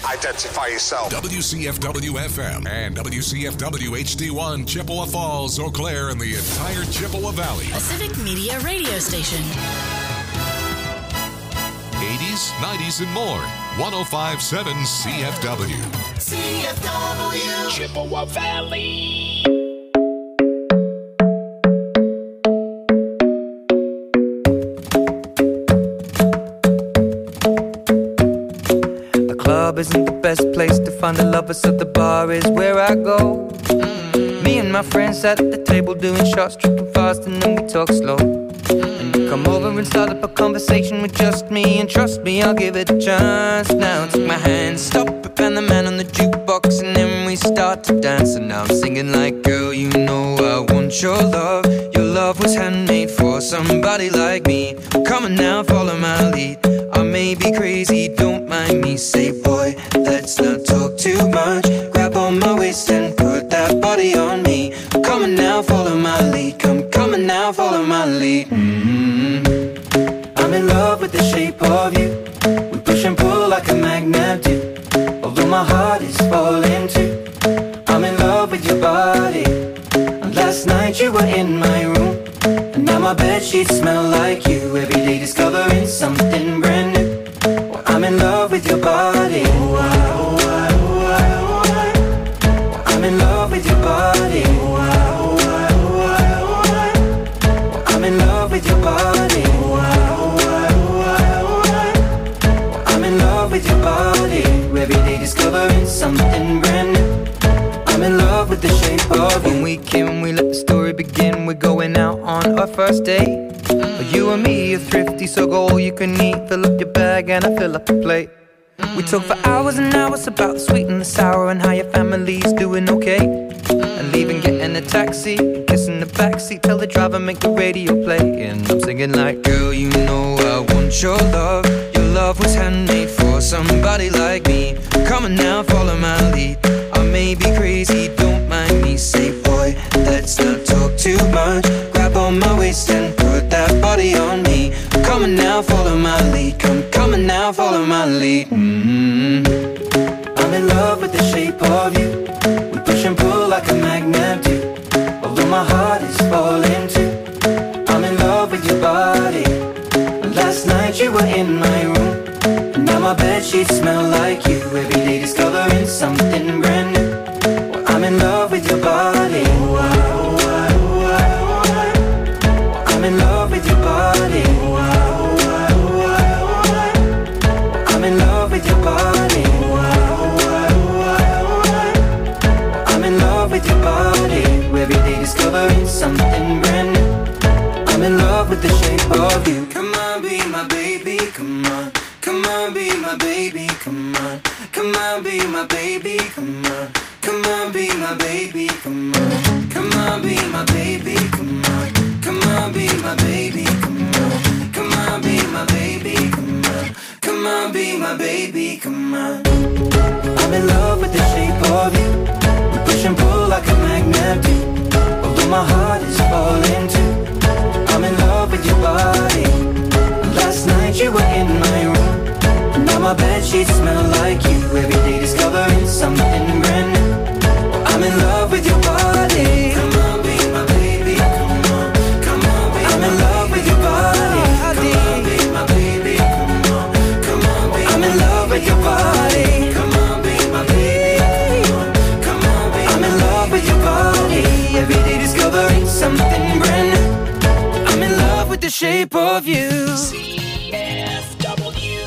Identify yourself. WCFW-FM and WCFW-HD1, Chippewa Falls, Eau Claire, and the entire Chippewa Valley. A Civic Media radio station. 80s, 90s, and more. 105.7 CFW. CFW. Chippewa Valley. Isn't the best place to find the lovers, so the bar is where I go. Me and my friends at the table doing shots, tripping fast, and then we talk slow. And you come over and start up a conversation with just me, and trust me, I'll give it a chance. Now take my hand, stop it, and the man on the jukebox, and then we start to dance. And now I'm singing like, girl, you know I want your love. Your love was handmade for somebody like me. Come on now, follow my lead. I may be crazy, don't mind me. Say, boy, let's not talk too much. Grab on my waist and put that body on me. Come on now, follow my lead. Come on now, follow my lead. I'm in love with the shape of you. We push and pull like a magnet do. Although my heart is falling too. I'm in love with your body. And last night you were in my room, and now my bedsheets smell like you. Every day discovering something brand new. Well, I'm in love with your body. I'm in love with your body. I'm in love with your body. I'm in love with your body. Every day discovering something brand new. I'm in love with the shape of you. When we came, we let the story begin. We're going out on our first date. You and me are thrifty, so go all you can eat. Fill up your bag and I fill up the plate. We talk for hours and hours about the sweet and the sour, and how your family's doing okay. And leaving, getting a taxi, kissing the backseat, tell the driver make the radio play. And I'm singing like, girl, you know I want your love. Your love was handmade for somebody like me. Come on now, follow my lead. I may be crazy, don't mind me. Say, boy, let's not talk too much. Grab on my waist and put that body on me. Come on now, follow my lead. Come on now, follow my lead. I'm in love with the shape of you. We push and pull like a magnet do. Although my heart is falling too. I'm in love with your body. Last night you were in my room, and now my bedsheets smell like you. Every day discovering something brand new. Well, I'm in love with your body. I'm in love with your body. I'm in love with your body. I'm in love with your body. Every day discovering something brand new. I'm in love with the shape of you. Come on, be my baby, come on. Come on, be my baby, come on. Come on, be my baby, come on. Come on, be my baby, come on. Come on, be my baby, come on. Come on, be my baby, come on. Come on, be my baby, come on. Come on, be my baby, come on. I'm in love with the shape of you. We push and pull like a magnet do. Although my heart is falling too. I'm in love with your body. Last night you were in my room, and now my bedsheets smell like you. Every day discovering something brand new. I'm in love with your body. Come on, be my baby, come on. Come on, be I'm in love with your body. Come on, be my baby, come on. Come on, be I'm in love with your body. Come on, be my baby, come on. Come on, be I'm in love with your body. Every day discovering something brand new. I'm in love with the shape of you. CFW.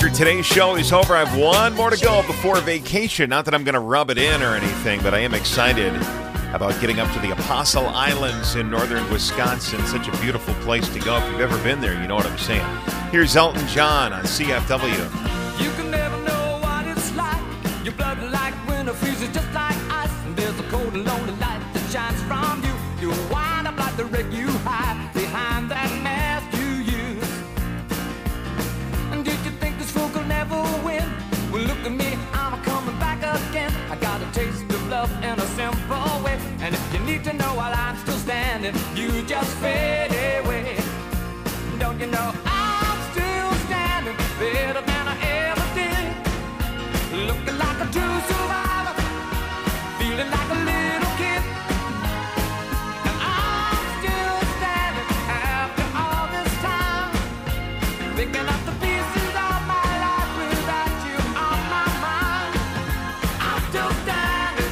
after today's show is over, I have one more to go before vacation. Not that I'm going to rub it in or anything, but I am excited about getting up to the Apostle Islands in northern Wisconsin. Such a beautiful place to go. If you've ever been there, you know what I'm saying. Here's Elton John on CFW. You can never know what it's like. Your blood like winter freezes just like ice. And there's a cold and lonely light that shines from you. You wind up like the wreck you hide behind that mask you use. And did you think this fool could never win? Well, look at me, I'm coming back again. I got a taste of love in a simple way. And if you need to know while I'm still standing, you just fade away. Don't you know I'm still standing better than I ever did? Looking like a true survivor, feeling like a little kid. And I'm still standing after all this time, picking up the pieces of my life without you on my mind. I'm still standing.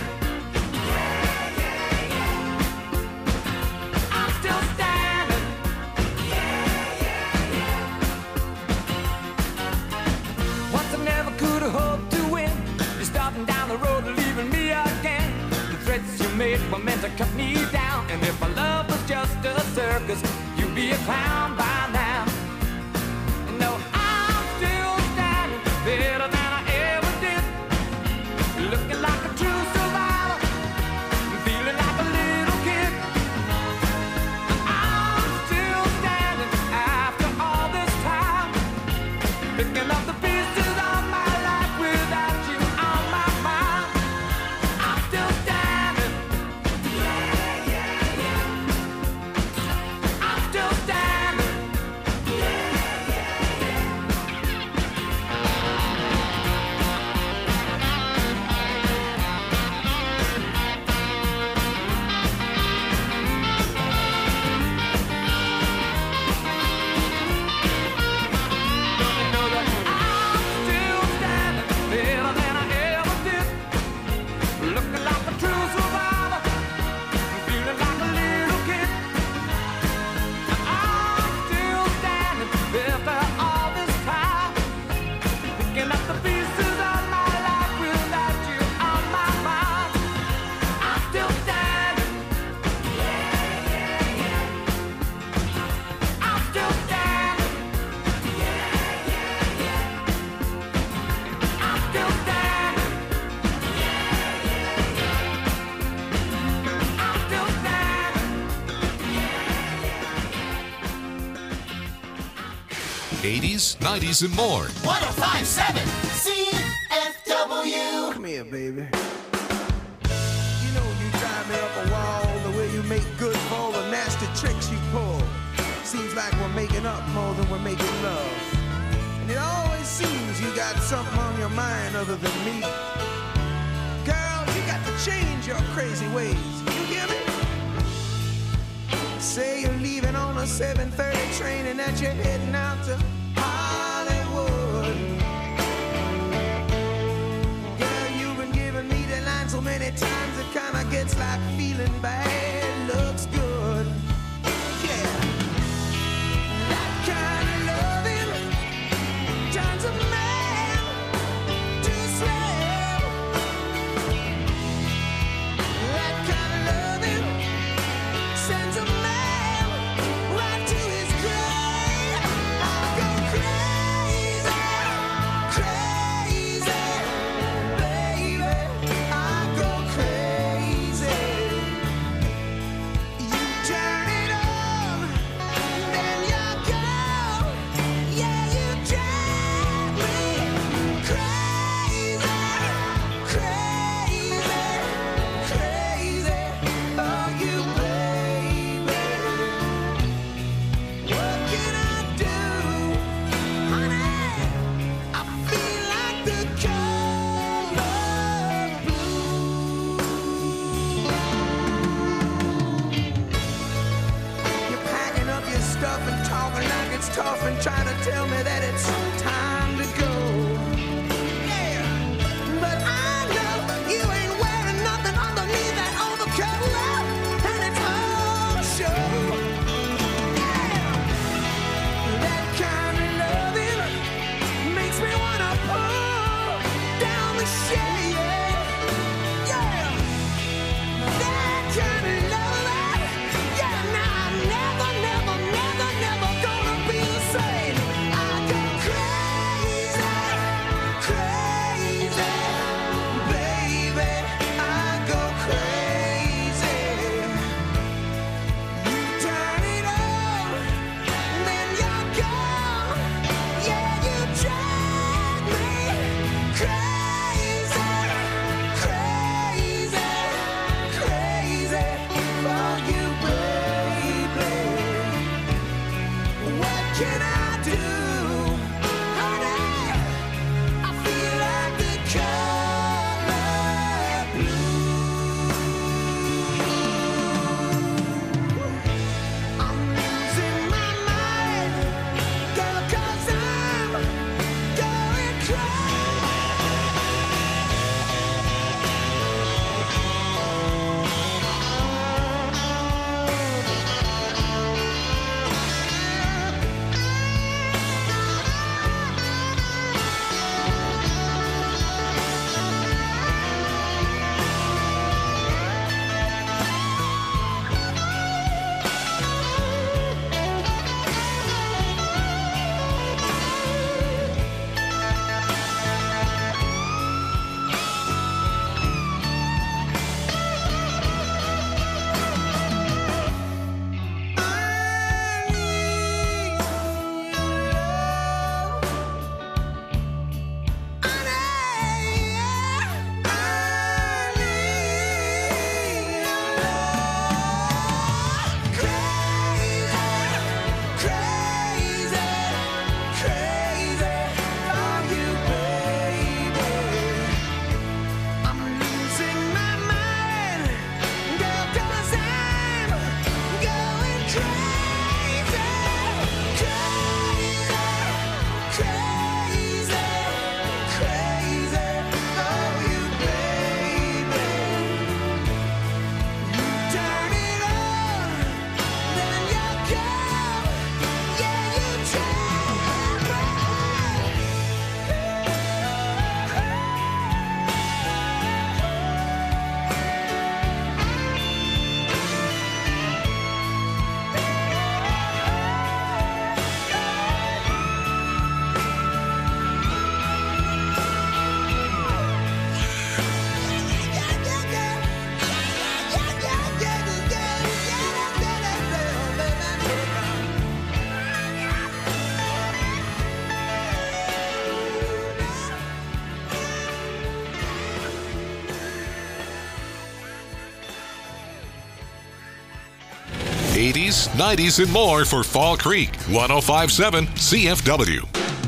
I'm still standing. Once I never could have hoped to win. You're starting down the road and leaving me again. The threats you made were meant to cut me down. And if my love was just a circus, you'd be a clown by now. No, I'm still standing better than I ever did. Looking like a true survivor, feeling like a little kid. I'm still standing after all this time, picking up the pieces of my life without you on my mind. I'm still standing. I'm still standing. '80s, '90s, and more. 1057 CFW. Come here, baby. You know you drive me up a wall the way you make good for all the nasty tricks you pull. Seems like we're making up more than we're making love. And it always seems you got something on your mind other than me. Girl, you got to change your crazy ways. You hear me? Say you're leaving on a 7:30 train and that you're heading out to Hollywood. Girl, you've been giving me the line so many times it kinda gets like feeling bad looks good. Yeah, that kind of loving turns a man to slave. That kind of loving sends a man right to his grave. I go crazy, crazy, baby. I go crazy. 80s, 90s, and more for Fall Creek. 105.7 CFW.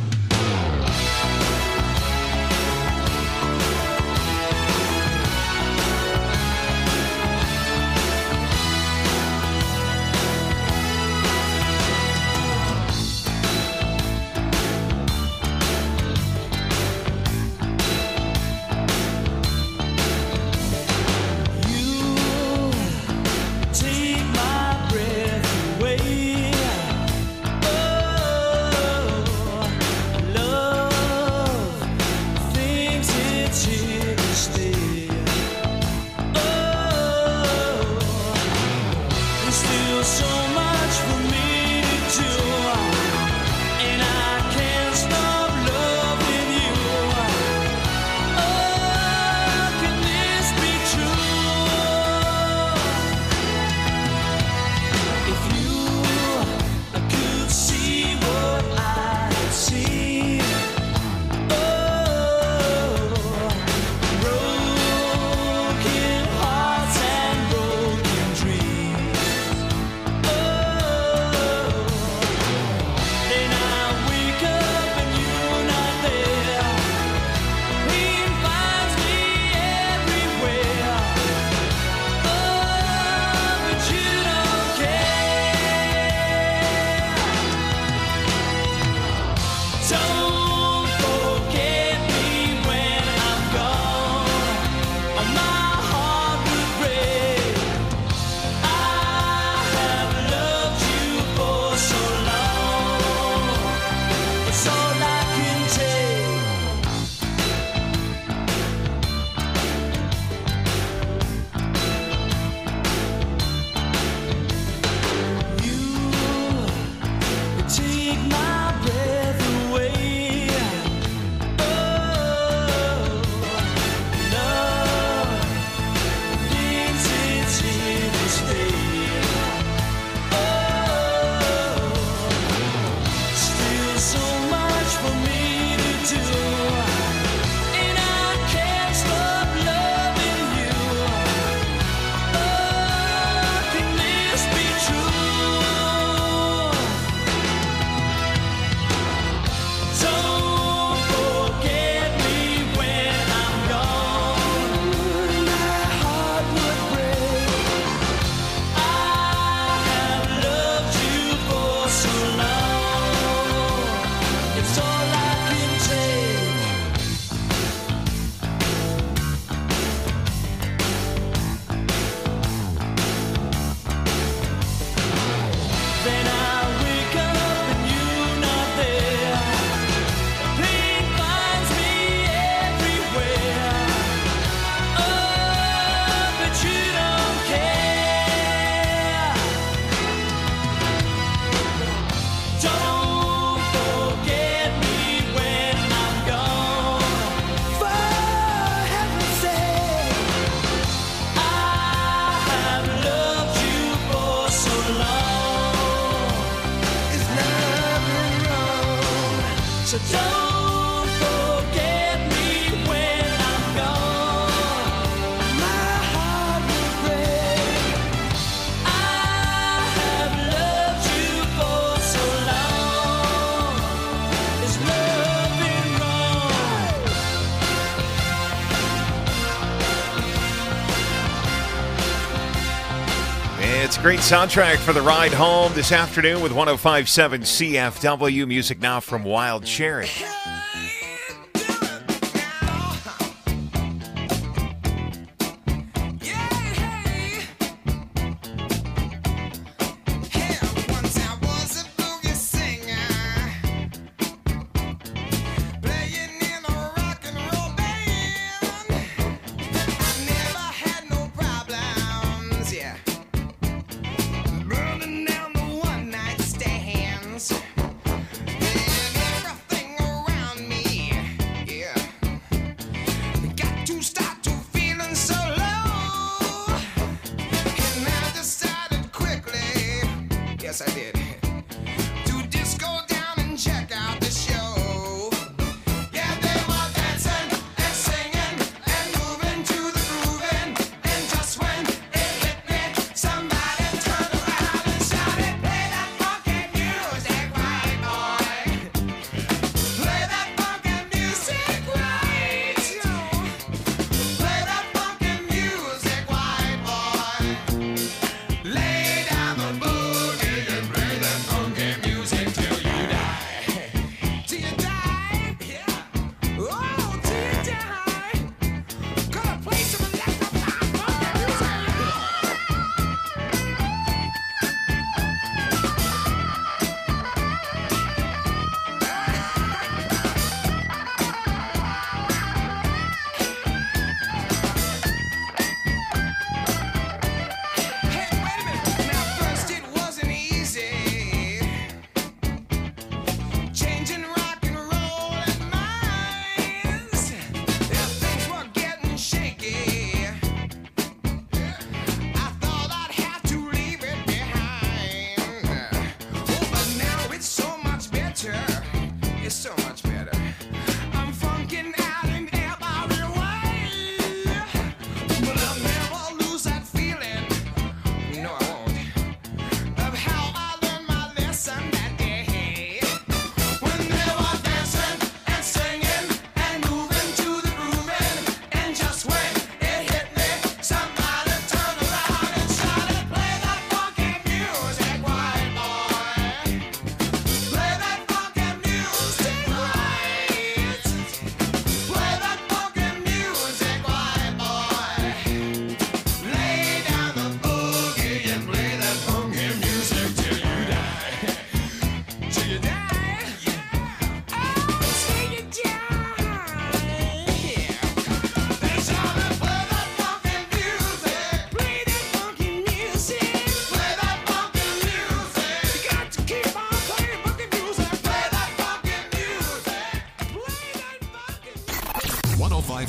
So don't forget me when I'm gone. My heart will break. I have loved you for so long. Is loving wrong? It's a great soundtrack for the ride home this afternoon with 105.7 CFW. Music now from Wild Cherry.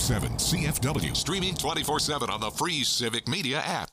94.7 CFW. Streaming 24/7 on the free Civic Media app.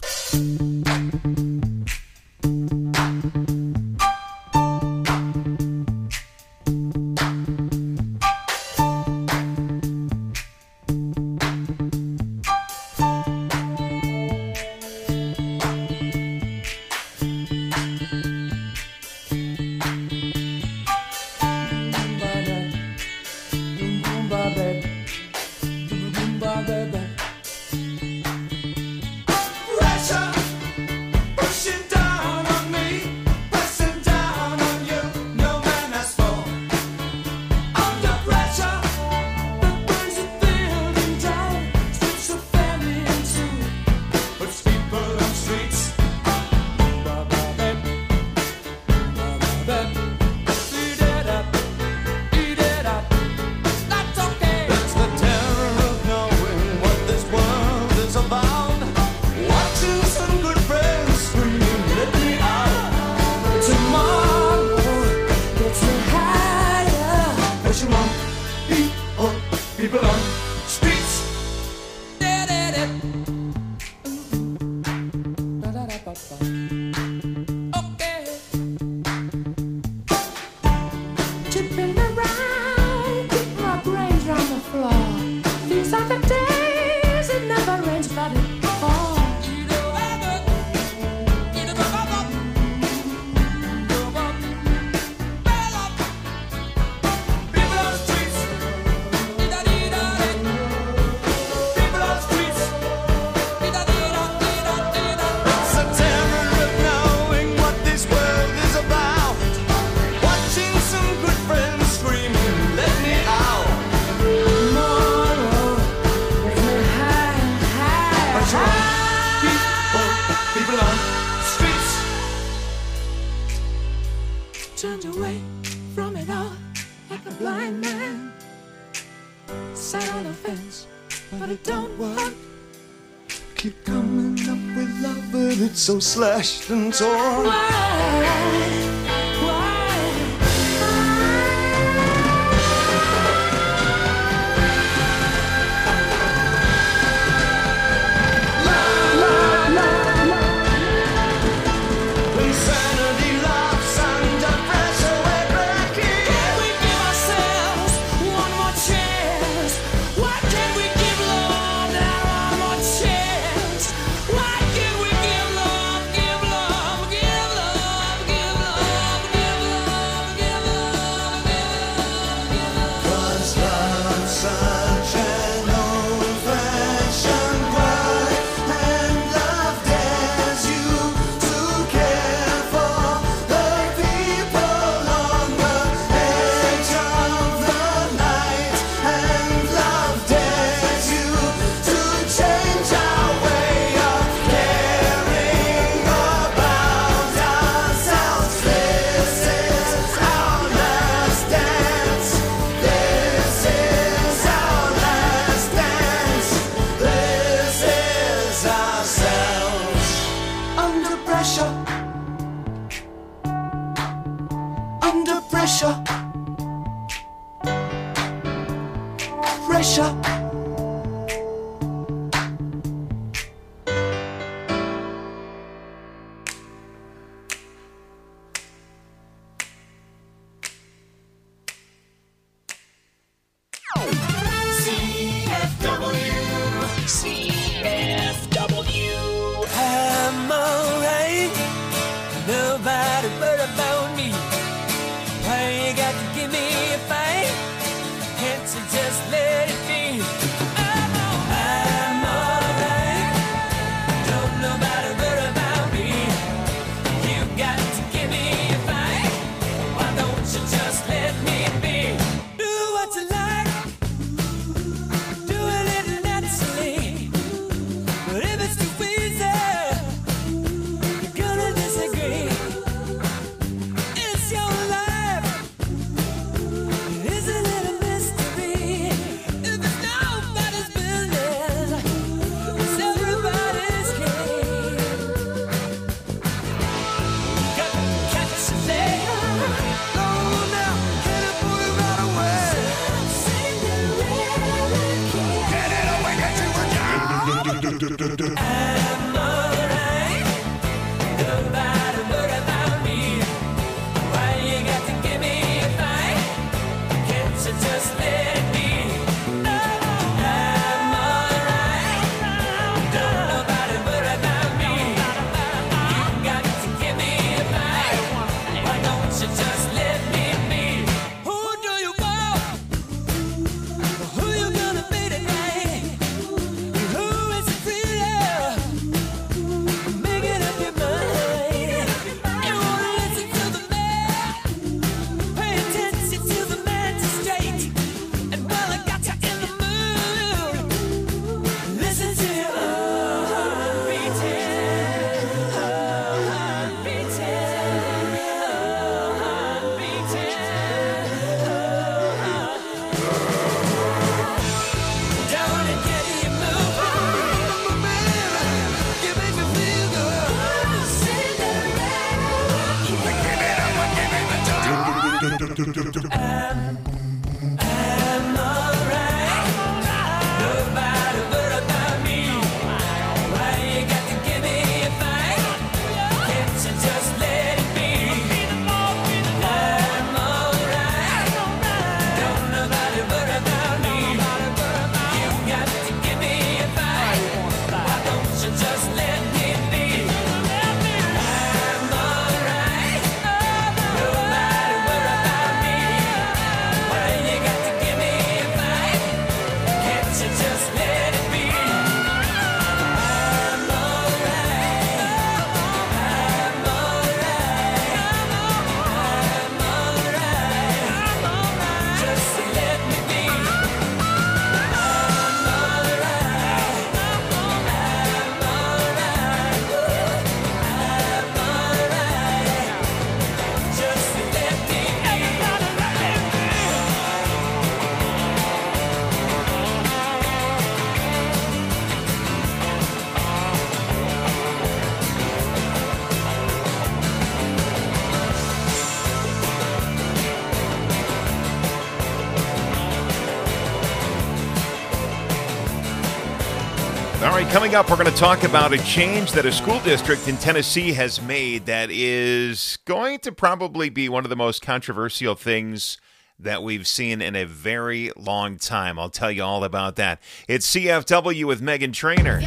Turned away from it all like a blind man. Sat on the fence, but it don't work. Keep coming up with love, but it's so slashed and torn. Why? Give love. All right, coming up, we're going to talk about a change that a school district in Tennessee has made that is going to probably be one of the most controversial things that we've seen in a very long time. I'll tell you all about that. It's CFW with Megan Trainor.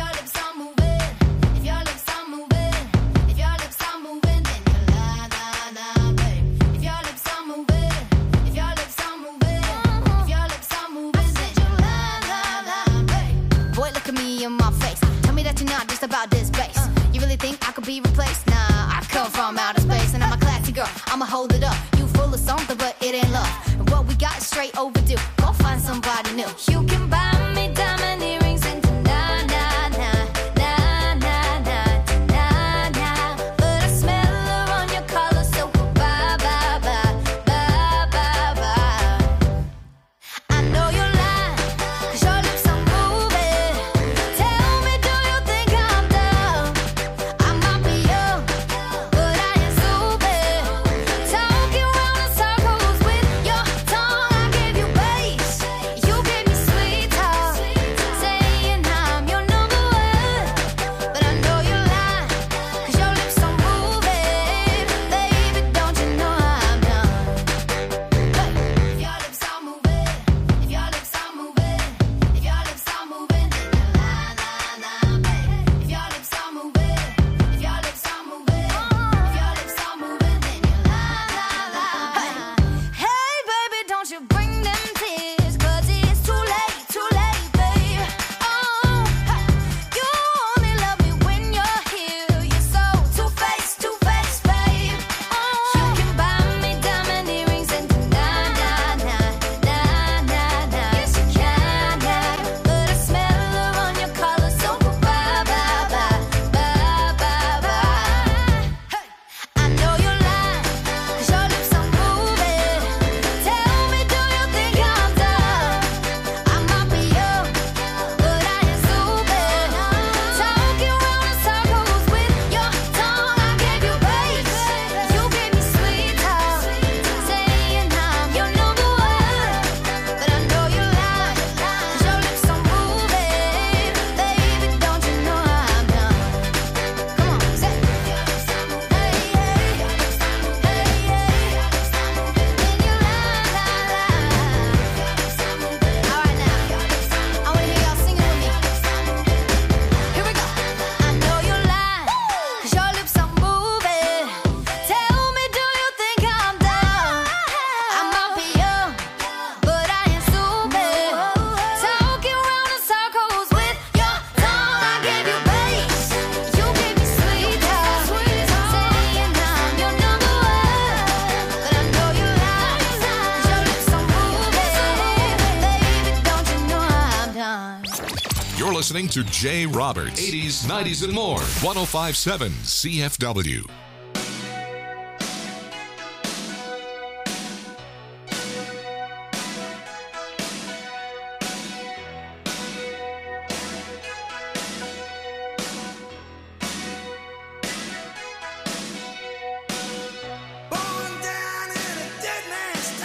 About this bass, you really think I could be replaced? Nah, I come from outer space, and I'm a classy girl. I'ma hold it up. You full of something, but it ain't love. And what we got is straight overdue. Go find somebody new. You can buy me diamond earrings and na na na na na na na na, but I smell her on your collar, so bye bye bye bye bye bye. I know you're lying, 'cause your lips are moving. Tell me, do you think I'm dumb? I might be young, but I ain't stupid. Talking round in circles with your tongue. I gave you bass, you gave me sweet talk, saying I'm your number one. But I know you're lying, 'cause your lips are moving. Baby, don't you know I'm done? If your lips are moving, if your lips are moving, if your lips are moving, then you're lying, lying, lying, baby. If your lips are moving, if your lips are moving, if your lips are moving, then you're lying, lying, lying, baby. Hey, baby, don't you bring them tears, 'cause it's too late, babe. Oh, you only love me when you're here. You're so two-faced, babe. Oh, you can buy me diamond earrings and na na na na na na. Yes, you can, but I smell her on your collar, so bye bye bye bye bye bye. Hey, I know you're lying, 'cause your lips are moving. Tell me, do you think I'm dumb? I might be young, but I ain't stupid. Talking round in circles with your tongue. I gave you bass, you gave me sweet talk, saying I'm your number one. But I know you're lying, 'cause your lips are moving. Baby, don't you know I'm done? Come on, say, hey, hey, hey, then you lie, lie, lie. All right now, I wanna hear y'all singing with me. Here we go. I know you're lying, 'cause your lips are moving. Tell me, do you think I'm dumb? I might be young, but I ain't stupid. Talking round in circles with your tongue. I gave you bass, you gave me sweet talk, saying I'm your number one. But I know you're lying, 'cause your lips are moving. Baby, don't you know I'm done? You're listening to Jay Roberts, 80s, 90s, and more. 1057 CFW. Born down in a dead man's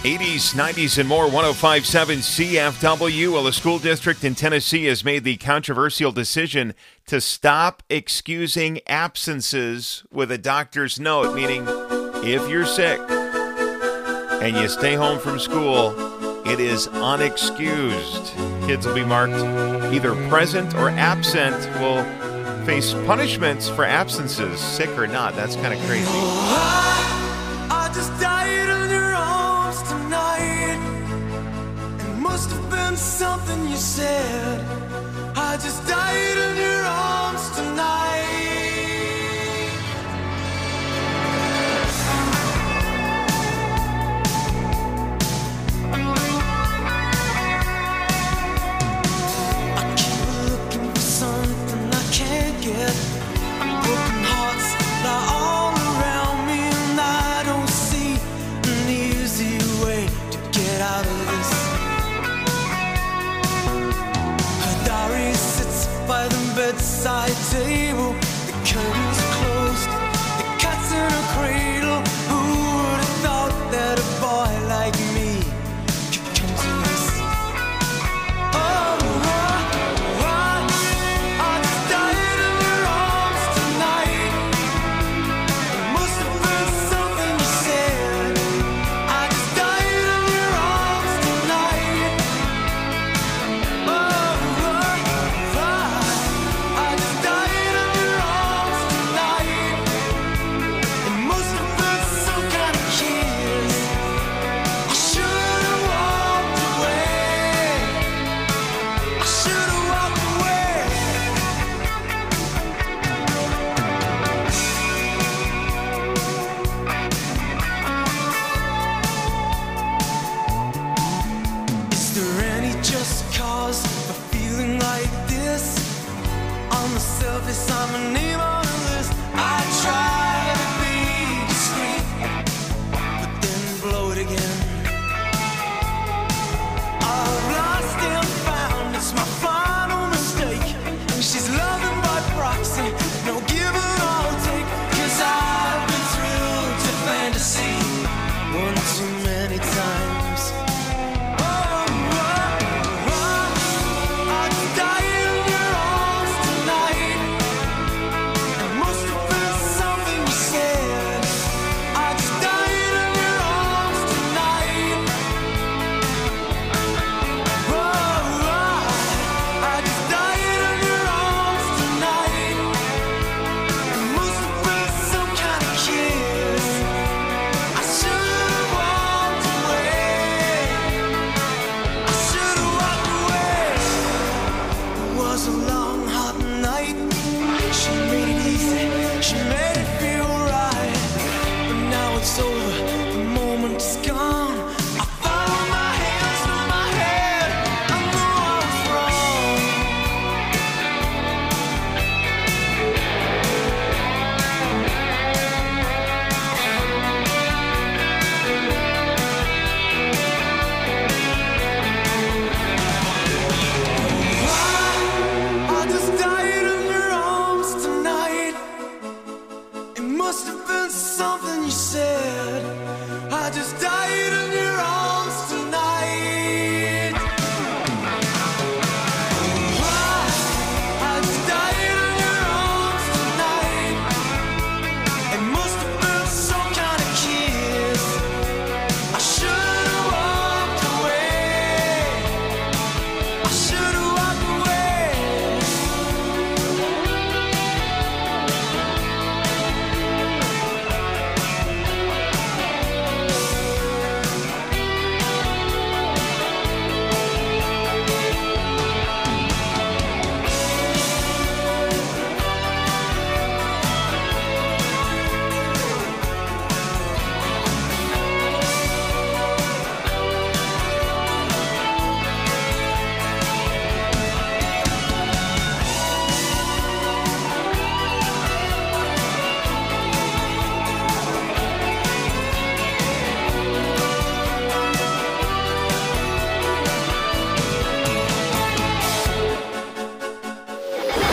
80s, 90s, and more, 105.7 CFW. Well, a school district in Tennessee has made the controversial decision to stop excusing absences with a doctor's note, meaning if you're sick and you stay home from school, it is unexcused. Kids will be marked either present or absent, will face punishments for absences, sick or not. That's kind of crazy. I just died on your arms tonight. It must have been something you said. I just died in your arms tonight. I keep looking for something I can't get. Broken hearts lie all around me, and I don't see an easy way to get out of this. Her diary sits by the bedside table. The curtains are closed, the cat's in a cradle. Who would have thought that a boy like me could come to this? Oh, I just died in your arms tonight. It must have been something you said. I just died in your arms tonight. Oh, I just died in your arms tonight. It must have been some kind of kiss. I should have walked away. I should have walked away. Is there any just cause for feeling like this? On the surface, I'm a name on a list. I try to be discreet, but then blow it again. I've lost and found, it's my final mistake. She's loving by proxy, no give and all take. 'Cause I've been thrilled to fantasy one too many times. I just died in your arms tonight. It must have been something you said. I just died in your arms tonight. I just died in your arms tonight. It must have been some kind of kiss. I should have walked away. I should have walked away. It was a long, hot night. She made it easy. She made it feel right. But now it's over. The moment is gone. I found my hands through my head. I know I was wrong. I just died in your arms tonight.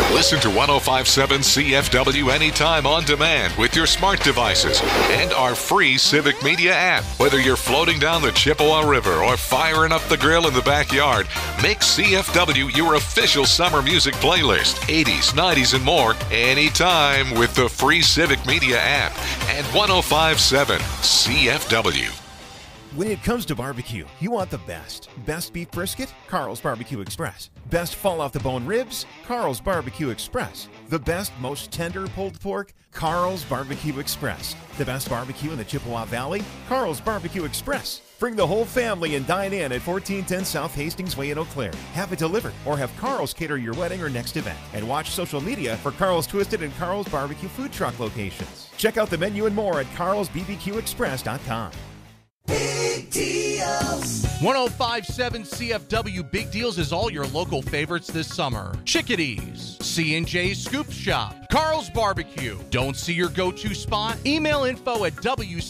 Listen to 105.7 CFW anytime on demand with your smart devices and our free Civic Media app. Whether you're floating down the Chippewa River or firing up the grill in the backyard, make CFW your official summer music playlist. 80s, 90s, and more anytime with the free Civic Media app and 105.7 CFW. When it comes to barbecue, you want the best. Best beef brisket? Carl's Barbecue Express. Best fall-off-the-bone ribs? Carl's Barbecue Express. The best, most tender pulled pork? Carl's Barbecue Express. The best barbecue in the Chippewa Valley? Carl's Barbecue Express. Bring the whole family and dine in at 1410 South Hastings Way in Eau Claire. Have it delivered or have Carl's cater your wedding or next event. And watch social media for Carl's Twisted and Carl's Barbecue food truck locations. Check out the menu and more at carlsbbqexpress.com. Big deals. 105.7 CFW Big Deals is all your local favorites this summer. Chickadees, C&J Scoop Shop, Carl's Barbecue. Don't see your go-to spot? Email info at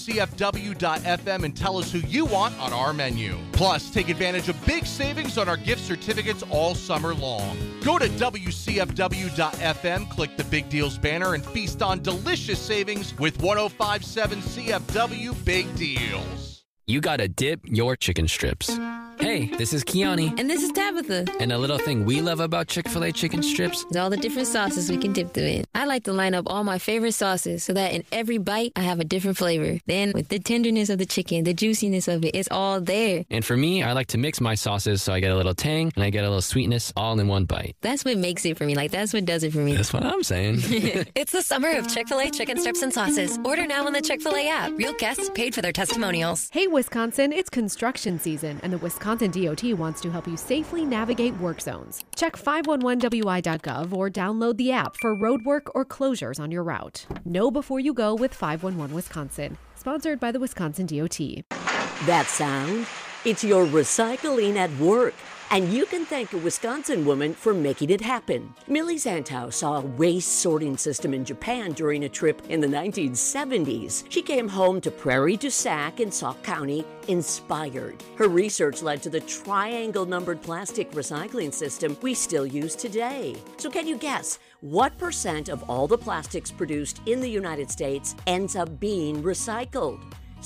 wcfw.fm and tell us who you want on our menu. Plus, take advantage of big savings on our gift certificates all summer long. Go to wcfw.fm, click the Big Deals banner, and feast on delicious savings with 105.7 CFW Big Deals. You gotta dip your chicken strips. Hey, this is Kiani. And this is Tabitha. And a little thing we love about Chick-fil-A chicken strips is all the different sauces we can dip them in. I like to line up all my favorite sauces so that in every bite, I have a different flavor. Then, with the tenderness of the chicken, the juiciness of it, it's all there. And for me, I like to mix my sauces so I get a little tang and I get a little sweetness all in one bite. That's what makes it for me. That's what does it for me. That's what I'm saying. It's the summer of Chick-fil-A chicken strips and sauces. Order now on the Chick-fil-A app. Real guests paid for their testimonials. Hey, Wisconsin, it's construction season, and the Wisconsin DOT wants to help you safely navigate work zones. Check 511wi.gov or download the app for road work or closures on your route. Know before you go with 511 Wisconsin. Sponsored by the Wisconsin DOT. That sound? It's your recycling at work. And you can thank a Wisconsin woman for making it happen. Millie Zantow saw a waste sorting system in Japan during a trip in the 1970s. She came home to Prairie du Sac in Sauk County inspired. Her research led to the triangle-numbered plastic recycling system we still use today. So can you guess what % of all the plastics produced in the United States ends up being recycled?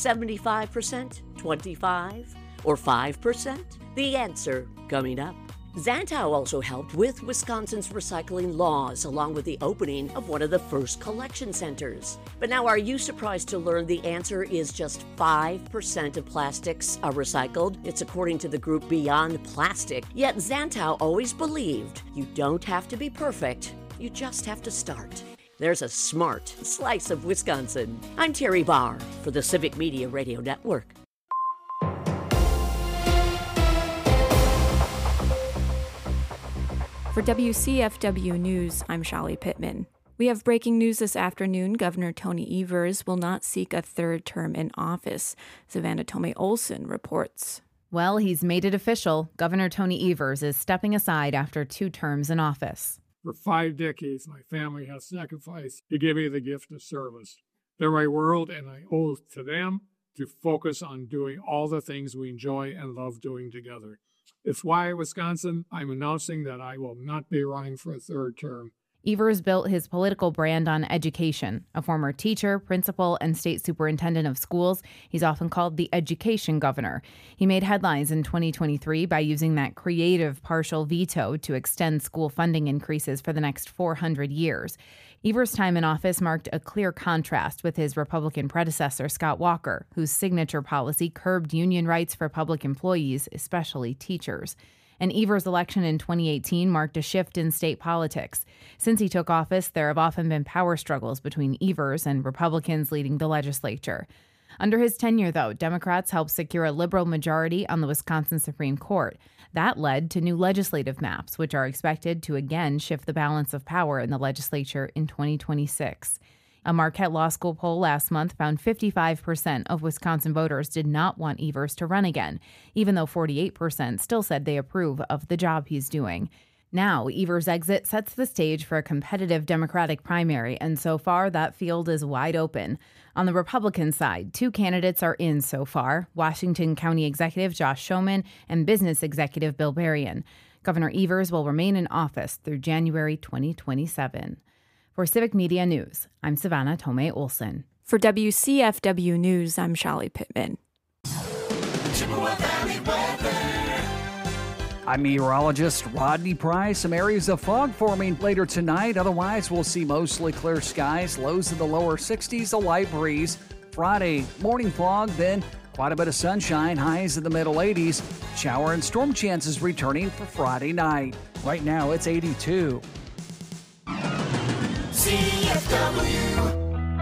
75%? 25%? Or 5%? The answer coming up. Zantow also helped with Wisconsin's recycling laws, along with the opening of one of the first collection centers. But now, are you surprised to learn the answer is just 5% of plastics are recycled? It's according to the group Beyond Plastic. Yet Zantow always believed you don't have to be perfect, you just have to start. There's a smart slice of Wisconsin. I'm Terry Barr for the Civic Media Radio Network. For WCFW News, I'm Shali Pittman. We have breaking news this afternoon. Governor Tony Evers will not seek a third term in office. Savannah Tomei-Olson reports. Well, he's made it official. Governor Tony Evers is stepping aside after 2 terms in office. For 5 decades, my family has sacrificed to give me the gift of service. They're my world, and I owe it to them to focus on doing all the things we enjoy and love doing together. It's why, Wisconsin, I'm announcing that I will not be running for a 3rd term. Evers built his political brand on education. A former teacher, principal, and state superintendent of schools, he's often called the education governor. He made headlines in 2023 by using that creative partial veto to extend school funding increases for the next 400 years. Evers' time in office marked a clear contrast with his Republican predecessor, Scott Walker, whose signature policy curbed union rights for public employees, especially teachers. And Evers' election in 2018 marked a shift in state politics. Since he took office, there have often been power struggles between Evers and Republicans leading the legislature. Under his tenure, though, Democrats helped secure a liberal majority on the Wisconsin Supreme Court. That led to new legislative maps, which are expected to again shift the balance of power in the legislature in 2026. A Marquette Law School poll last month found 55% of Wisconsin voters did not want Evers to run again, even though 48% still said they approve of the job he's doing. Now, Evers' exit sets the stage for a competitive Democratic primary, and so far that field is wide open. On the Republican side, 2 candidates are in so far, Washington County Executive Josh Schoeman and Business Executive Bill Berrien. Governor Evers will remain in office through January 2027. For Civic Media News, I'm Savannah Tomei Olson. For WCFW News, I'm Shelly Pittman. I'm meteorologist Rodney Price. Some areas of fog forming later tonight. Otherwise, we'll see mostly clear skies. Lows in the lower 60s, a light breeze. Friday, morning fog, then quite a bit of sunshine. Highs in the middle 80s. Shower and storm chances returning for Friday night. Right now, it's 82. CFW.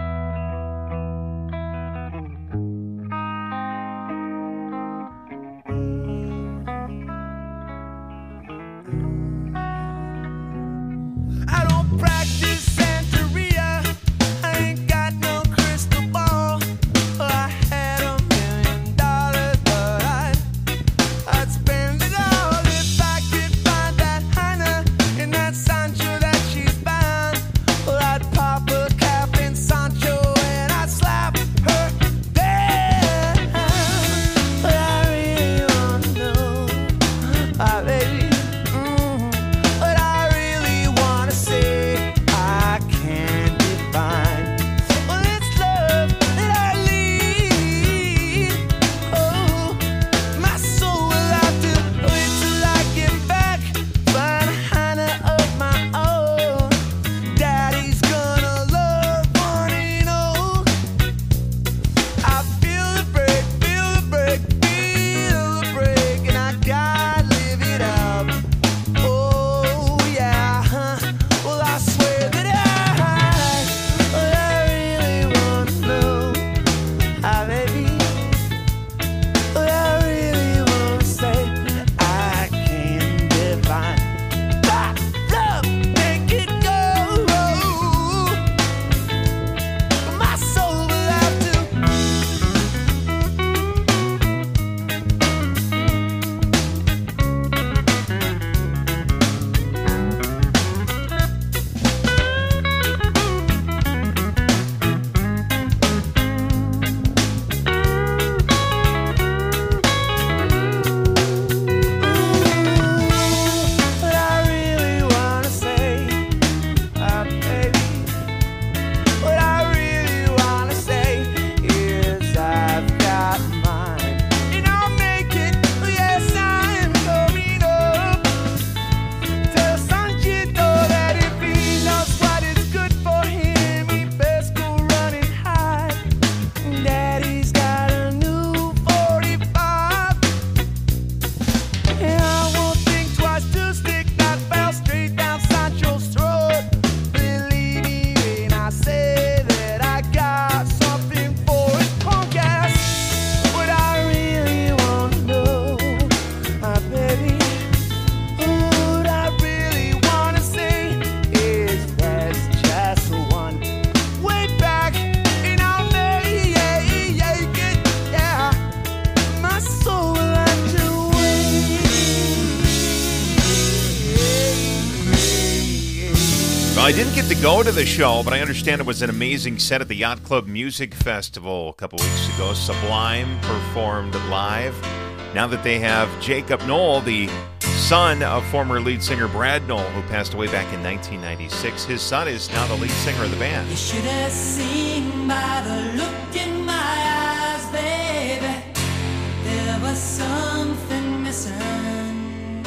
I didn't get to go to the show, but I understand it was an amazing set at the Yacht Club Music Festival a couple weeks ago. Sublime performed live. Now that they have Jacob Knoll, the son of former lead singer Brad Knoll, who passed away back in 1996. His son is now the lead singer of the band. You should have seen by the look in my eyes, baby. There was something missing.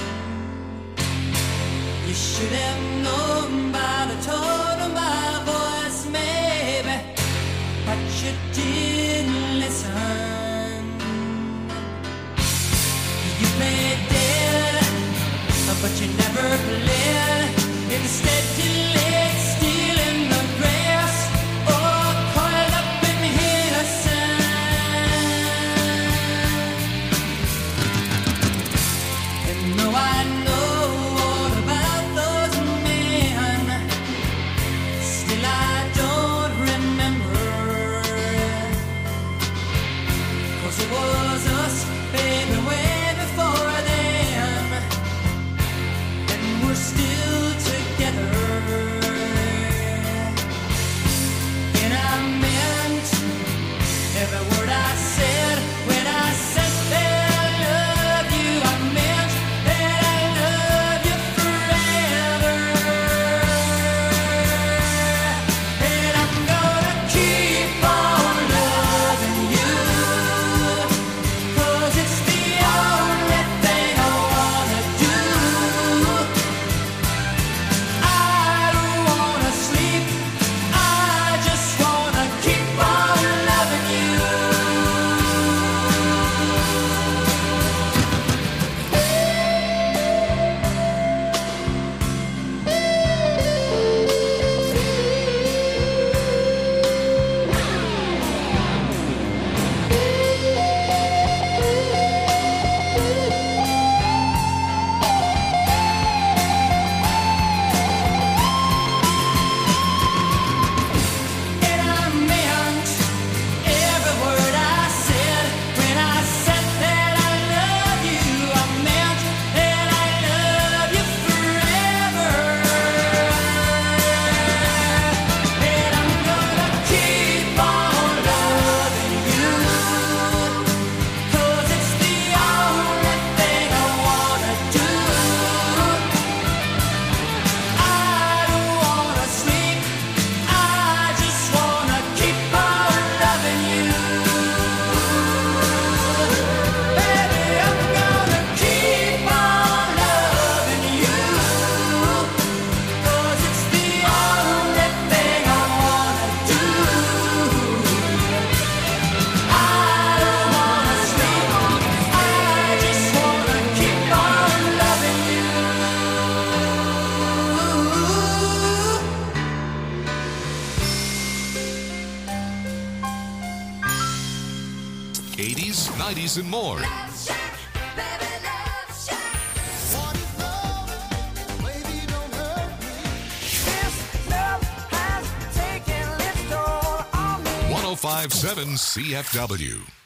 You should have known by the tone of my voice, maybe, but you didn't listen. You played dead, but you never played. Instead you laid still in the grass, or coiled up in innocence. And though I know all about those men, 90s, and more. Taken its toll on me. 105.7 CFW.